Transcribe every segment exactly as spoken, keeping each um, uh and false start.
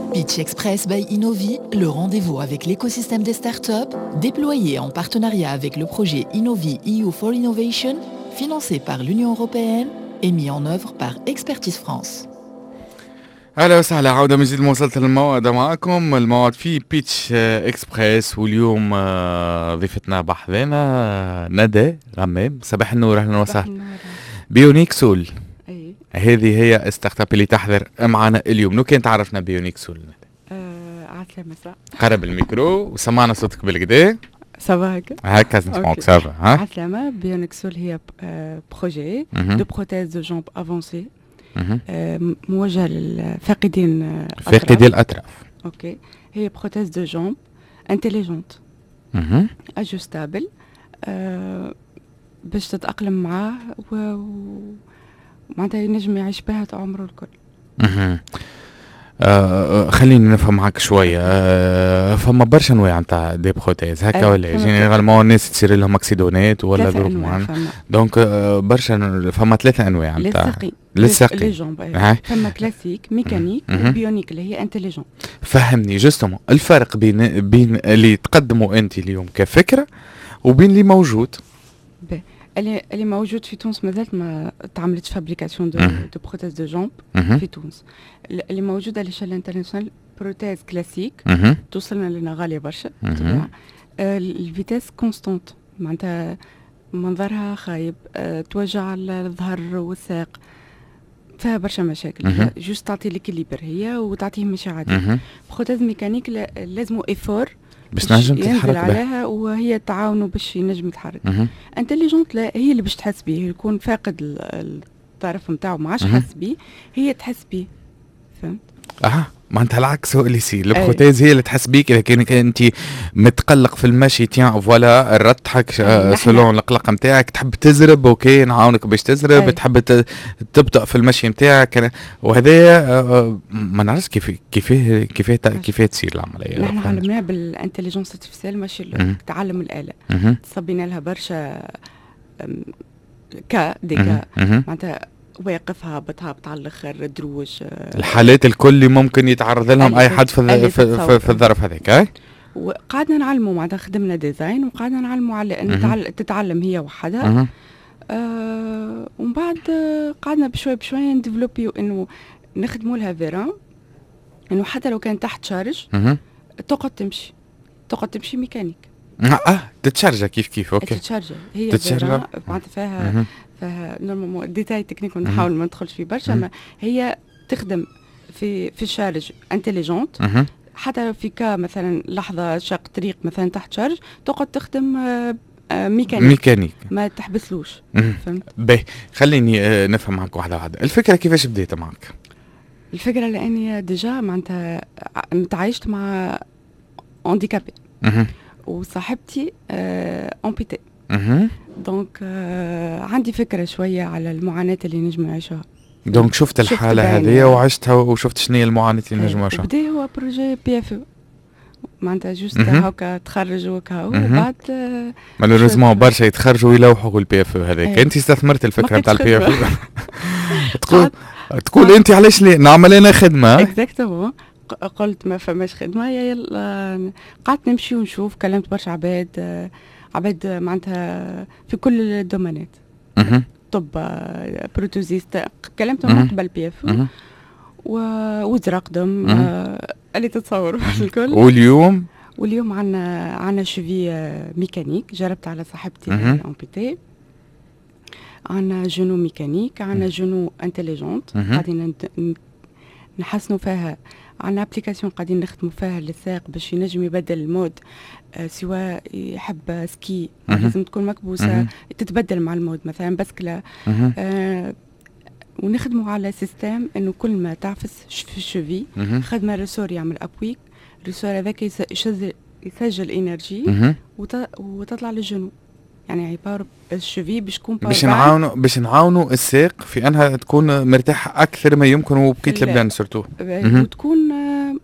Pitch Express by Innovi, le rendez-vous avec l'écosystème des startups, déployé en partenariat avec le projet Innovi E U for Innovation, financé par l'Union européenne et mis en œuvre par Expertise France. اهلا وسهلا، عودة من جديد. وصلت الموعد معكم الموعد في بيتش اكسبريس، واليوم ضيفتنا بحذنا ندى غمام. صباح النور، اهلا وسهلا. بيونيك سول، اي هذه هي ستارت اب اللي تحضر معنا اليوم. لو كان تعرفنا بيونيك سول آه عسلامة مساء. قرب الميكرو وسمعنا صوتك بالكدا صباحك هكا نسمعوك. سافا ها عسلامة. بيونيك سول هي بروجي دو بروتيز دو جامب افونسي موجهة للفاقدين فاقدي الأطراف. اوكي، هي بروتيز دو جامب انتيليجنت اجوستابل باش تتأقلم معاه ومعناتها ينجم يعيش بها عمره الكل. اها آه خليني نفهم معك شويه. آه فما برشا انواع نتاع دي بروتيز هكا ولا جينيرالمون الناس تصير لهم اكسيدونات ولا ظروف معينه؟ دونك آه برشا فما ثلاثه انواع نتاع للساقين لي جامب. فما كلاسيك ميكانيك وبيونيك اللي هي انتيليجنت. فهمني جوستومون الفرق بين بين اللي تقدموا انت اليوم كفكره وبين اللي موجود. بي. اللي اللي موجود في تونس مازالت ما تعملتش فابريكاسيون دو دو بروتيز دو جامب في تونس. اللي موجوده على شال انترناسيونال بروتيز كلاسيك توصلنا لنا غاليه برشا. الفيتاس كونستانت معناتها منظرها خايب، أه توجع الظهر والساق، فيها برشا مشاكل. جوست تعطي ليكيليبر هي وتعطيه مشي عادي. بروتيز ميكانيك لازمو ايفور باش نجم تتحرك عليها وهي تعاونوا باش ينجم يتحرك. انتليجنت لا هي اللي باش تحس بيه، يكون فاقد الطرف نتاعو ما عادش حس بيه، هي تحس بيه. فهمت؟ اه معناتها العكس هو اللي يصير. البروتيز هي اللي تحس بيك اذا كانك انت متقلق في المشي، تيان فوالا رتحك سلون القلق نتاعك، تحب تزرب اوكي نعاونك باش تزرب. أي. تحب تبطأ في المشي نتاعك، وهذا ما نعرفش كيف كيف كيف كيف تصير العمليه. نحن علمناها بالانتليجنس ارتيفيسيال ماشي تعلم الاله. صبينا لها برشا كا ديكا معناتها واقف هابط هابط على الاخر دروج. الحالات الكل اللي ممكن يتعرض لهم اي حد في في, في الظرف هذاك. وقعدنا نعلموا معناتها خدمنا ديزاين وقعدنا نعلموا على ان تتعلم هي وحدها. آه ومن بعد قعدنا بشوي بشوي نديفلوبيو انه نخدموا لها فيران انه حتى لو كان تحت شارج تقعد تمشي تقعد تمشي ميكانيك. اه تتشارجه كيف كيف اوكي تتشارجه هي فيران معناتها فيها فنورمالمون ديتاي تكنيك نحاول ما ندخلش فيه برشا، ما هي تخدم في في الشارج انتليجنت. حتى لو في كا مثلا لحظه شق طريق مثلا تحت شارج تقعد تخدم ميكانيك ميكانيك ما تحبسلوش. فهمت؟ باهي خليني آه نفهم معك واحده واحده. الفكره كيفاش بديت معك؟ الفكره لاني ديجا معناتها تعايشت مع هانديكابي وصاحبتي آه امبيتي. دونك آه عندي فكرة شوية على المعاناة اللي نجم نعيشها. دونك شفت الحالة هذه وعشتها وشفت شنو هي المعاناة اللي نجم نعيشها. بدأ هو بروجي بي اف او معناتها جوست هاكا تخرج وكا وبعد آه مالوريزمون برشا يتخرجوا ويلوحوا البي اف او هذاك. انت استثمرت الفكرة نتاع البي اف او. تقول تقول انت علاش ليه نعمل انا خدمة. اكزاكتومون. قلت ما فماش خدمة يلا قعدت نمشي ونشوف، كلمت برشا عباد آه عباد معناتها في كل الدومانات. طب بروتوزيست كلمتهم قبل بي اف ووزراء قدم اللي تتصور الكل. واليوم واليوم عندنا عندنا شوفي ميكانيك جربت على صاحبتي امبيتي. عندنا جنو ميكانيك، عندنا جنو انتليجنت قاعدين نحسنوا فيها. عندنا ابليكاسيون قاعدين نخدموا فيها للسائق باش ينجم يبدل المود. آه سواء يحب سكي لازم تكون مكبوسه تتبدل مع المود مثلا بسكله. آه ونخدموا على سيستم انه كل ما تعفس في الشوفي خدمه ريسور يعمل ابويك ريسور هذاك يسجل يسجل انرجي وتطلع للجنو. يعني عباره الشوفي باش تكون باش نعاونوا باش نعاونوا السائق في انها تكون مرتاحه اكثر ما يمكن وبقيت البلان سورتو. وتكون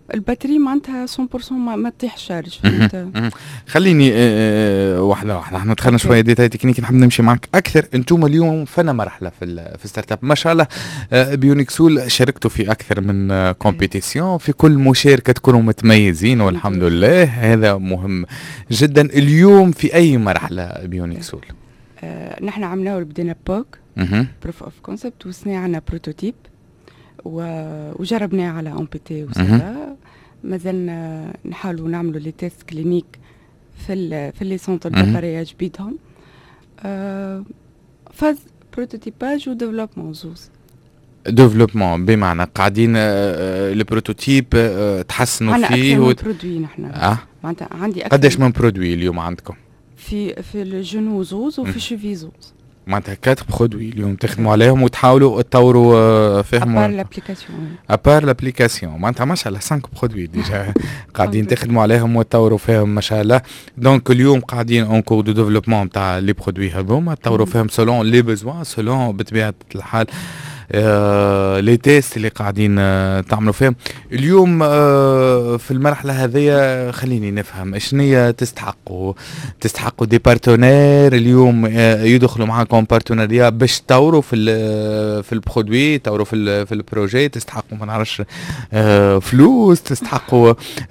الباتري معناتها مية بالمية ما, ما تطيح الشارج. فهمت؟ خليني أه واحده واحده، احنا دخلنا شويه ديتاي تكنيك، نحب نمشي معك اكثر. انتم اليوم فنا مرحله في في ستارت اب ما شاء الله. أه بيونيكسول شاركتوا في اكثر من أه كومبيتيسيون، في كل مشاركه تكونوا متميزين والحمد لله، هذا مهم جدا. اليوم في اي مرحله بيونيكسول؟ أه نحن عملناه بدينا بوك بروف اوف كونسبت، وصنعنا بروتوتيب وجربناه على ام بي تي وسلا. مازلنا نحاولوا نعملوا لي تيست كلينيك في ال في لي سونتر دابارياج بيدهم. أه فاز بروتوتيباج وديفلوبمون زوز. ديفلوبمون بمعنى قاعدين أه البروتوتيب أه تحسنوا فيه و... برودوي نحن. اه معناتها عندي اكثر. قداش من برودوي اليوم عندكم؟ في في الجنو زوز وفي الشوفي زوز. معناتها كات برودوي اليوم تخدموا عليهم وتحاولوا تطوروا فيهم. ابار لابليكاسيون ابار لابليكاسيون معناتها ما شاء الله خمسة برودوي ديجا قاعدين تخدموا عليهم وتطوروا فيهم ما شاء الله. دونك اليوم قاعدين اون كور دو ديفلوبمون تاع لي برودوي هذوما تطوروا فيهم سولون لي بيزوان، سولون بطبيعه الحال آه لي تيست اللي قاعدين آه تعملوا فيهم اليوم. آه في المرحله هذه خليني نفهم شنو تستحقوا تستحقوا دي بارتنير اليوم آه يدخلوا معاكم بارتنريا باش تطوروا في في البرودوي، تطوروا في في البروجي، تستحقوا ما نعرفش آه فلوس، تستحقوا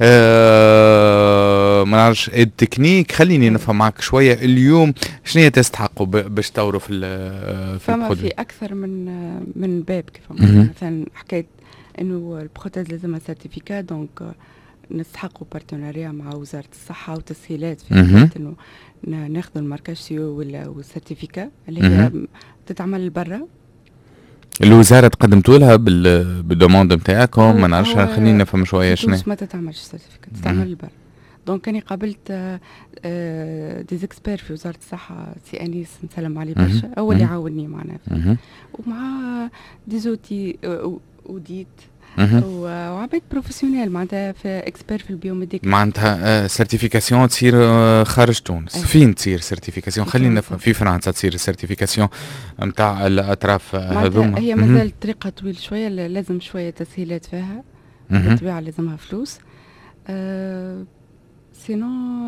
آه ما نعرفش التكنيك. خليني نفهم معك شويه اليوم شنو تستحقوا باش تطوروا في في البرودوي. في اكثر من من باب كيف مثلا حكيت انه البروتيز لازمها سيرتيفيكات، دونك نستحقوا بارتنريا مع وزاره الصحه وتسهيلات في انه ناخذوا الماركاج سيو ولا والسيرتيفيكا اللي هي تتعمل برا. الوزاره تقدمتوا لها بالدوموند نتاعكم ما نعرفش، خلينا نفهم شويه شنو. ما تتعملش سيرتيفيكا، تتعمل برا. دونك كاني قابلت دي زيكسبير في وزاره الصحه، سي انيس نسلم عليه برشا، هو اللي عاونني معنا فيه، ومع دي زوتي اوديت وعباد بروفيسيونيل معناتها في اكسبير في البيوميديك. معناتها سيرتيفيكاسيون تصير خارج تونس. أيه. فين تصير سيرتيفيكاسيون؟ خلينا نفهم. في فرنسا تصير السيرتيفيكاسيون نتاع الاطراف هذوما. هي مازال طريقه طويل شويه، لازم شويه تسهيلات فيها، بالطبيعه لازمها فلوس. أه سينو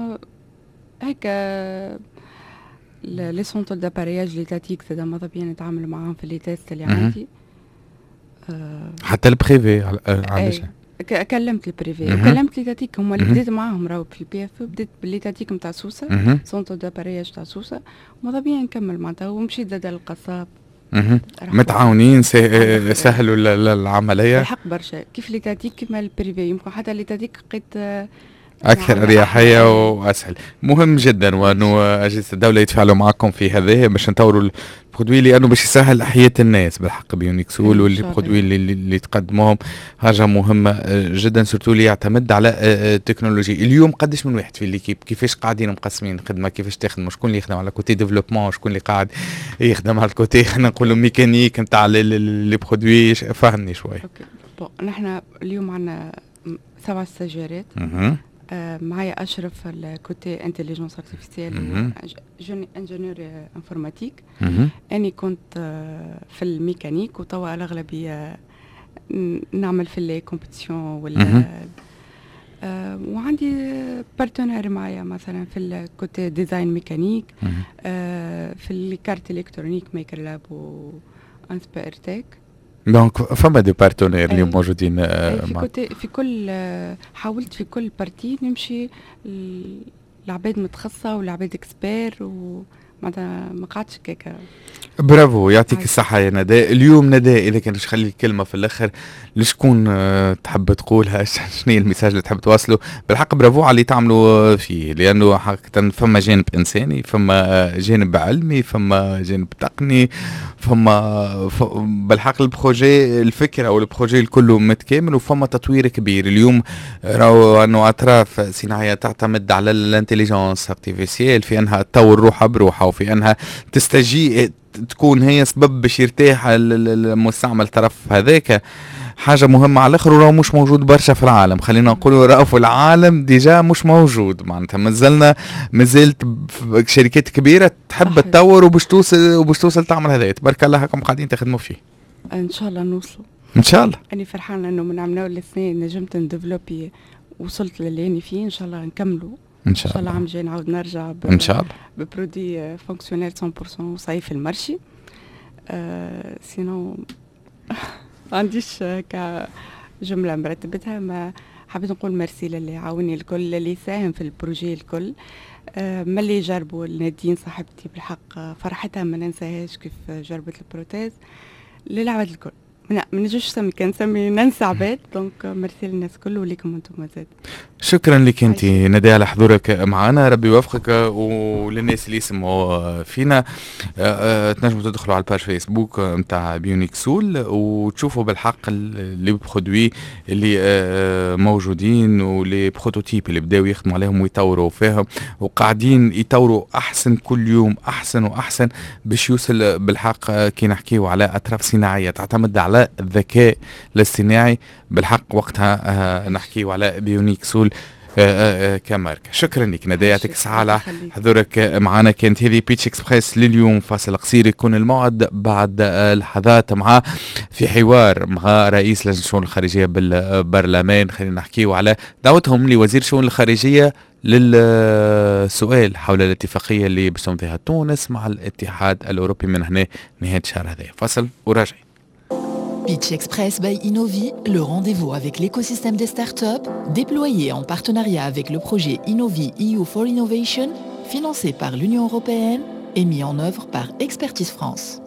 هكا لي سونتر دابارياج لي تاتيك زاد ماذا بيان نتعامل معاهم في لي تيست اللي عندي. أه حتى البريفي علاش كلمت البريفي وكلمت لي تاتيك، هما اللي بديت معاهم راهو في البي اف، بديت باللي تاتيك نتاع سوسه، سونتر دابارياج تاع سوسه، وماذا بيان نكمل معناتها. ومشيت زاد للقصاب. متعاونين سهلوا العمليه الحق برشا كيف لي تاتيك كيما البريفي، يمكن حتى لي تاتيك لقيت اكثر اريحيه واسهل. مهم جدا وانه اجهزه الدوله يتفاعلوا معكم في هذه باش نطوروا البرودوي، لانه باش يسهل حياه الناس بالحق. بيونيكسول واللي البرودوي اللي, اللي تقدموهم حاجه مهمه جدا، سورتو اللي يعتمد على التكنولوجي. اليوم قداش من واحد في الليكيب؟ كيفاش قاعدين مقسمين الخدمه؟ كيفاش تخدموا؟ شكون اللي يخدم على كوتي ديفلوبمون؟ شكون اللي قاعد يخدم على الكوتي خلينا نقولوا ميكانيك نتاع لي برودوي؟ فهمني شويه. اوكي بون نحن اليوم عندنا سبع استاجيرات. آه معايا أشرف الكوتي انتليجنس ارتيفيسيال انجينيور انفورماتيك. أني كنت آه في الميكانيك، وطوى الأغلبية نعمل في لي كومبيتيشن ولا آه وعندي بارتنر معايا مثلا في الكوتي ديزاين ميكانيك، آه في الكارت الكترونيك ميكر لاب وانسبير تك. دونك فما دي بارتنير اللي موجودين في كل في كل حاولت في كل بارتي نمشي العباد متخصصه والعباد اكسبير، ومعناتها ما قعدتش كيكا. برافو، يعطيك الصحة يا نداء. اليوم نداء إذا كان خلي الكلمة في الآخر لشكون أه تحب تقولها؟ شنو هي الميساج اللي تحب توصله؟ بالحق برافو على اللي تعملوا فيه، لأنه حقيقة فما جانب إنساني، فما جانب علمي، فما جانب تقني، فما بالحق البروجي الفكرة أو البروجي الكله متكامل، وفما تطوير كبير. اليوم راهو أنه أطراف صناعية تعتمد على الانتليجنس ارتيفيسيال في أنها تطور روحها بروحها، وفي أنها تستجيب تكون هي سبب باش يرتاح المستعمل طرف هذاك. حاجة مهمة على الآخر، وراه مش موجود برشا في العالم. خلينا نقولوا راه في العالم ديجا مش موجود، معناتها مازلنا مازالت شركات كبيرة تحب تطور وباش توصل وباش توصل تعمل هذا. تبارك الله راكم قاعدين تخدموا فيه. ان شاء الله نوصلوا. ان شاء الله. أنا فرحانة إنه من عمنا الاثنين نجمت نديفلوبي وصلت للي أنا فيه، إن شاء الله نكملوا ان شاء الله. إن شاء الله عام جاي نعاود نرجع ان شاء الله ببرودي فونكسيونيل مية بالمية وصايف في المرشي. أه سينو ما عنديش كجملة مرتبتها، ما حبيت نقول ميرسي للي عاوني الكل، للي ساهم في البروجي الكل، أه ما اللي جربوا نادين صاحبتي بالحق فرحتها ما ننساهاش كيف جربت البروتيز، للعباد الكل. لا ما نجوش سمي كان سمي ننسى عباد. دونك ميرسي للناس كل وليكم انتم زاد. شكرا لك انت ندى على حضورك معنا، ربي يوفقك. وللناس اللي يسمعوا فينا تنجموا تدخلوا على الباج فيسبوك نتاع بيونيك سول وتشوفوا بالحق لي برودوي اللي موجودين ولي بروتوتيب اللي بداوا يخدموا عليهم ويطوروا فيهم وقاعدين يطوروا احسن كل يوم احسن واحسن باش يوصل بالحق كي نحكيوا على اطراف صناعيه تعتمد على الذكاء الاصطناعي بالحق وقتها نحكيوا على بيونيك سول كماركة. شكرا لك ندى، يعطيك الصحة على حضورك معنا. كانت هذه بيتش اكسبريس لليوم، فاصل قصير يكون الموعد بعد لحظات مع في حوار مع رئيس لجنة الشؤون الخارجية بالبرلمان. خلينا نحكيو على دعوتهم لوزير الشؤون الخارجية للسؤال حول الاتفاقية اللي باش تمضيها تونس مع الاتحاد الأوروبي من هنا نهاية الشهر هذا. فاصل وراجعين. Pitch Express by Innovi, le rendez-vous avec l'écosystème des startups, déployé en partenariat avec le projet Innovi E U for Innovation, financé par l'Union européenne et mis en œuvre par Expertise France.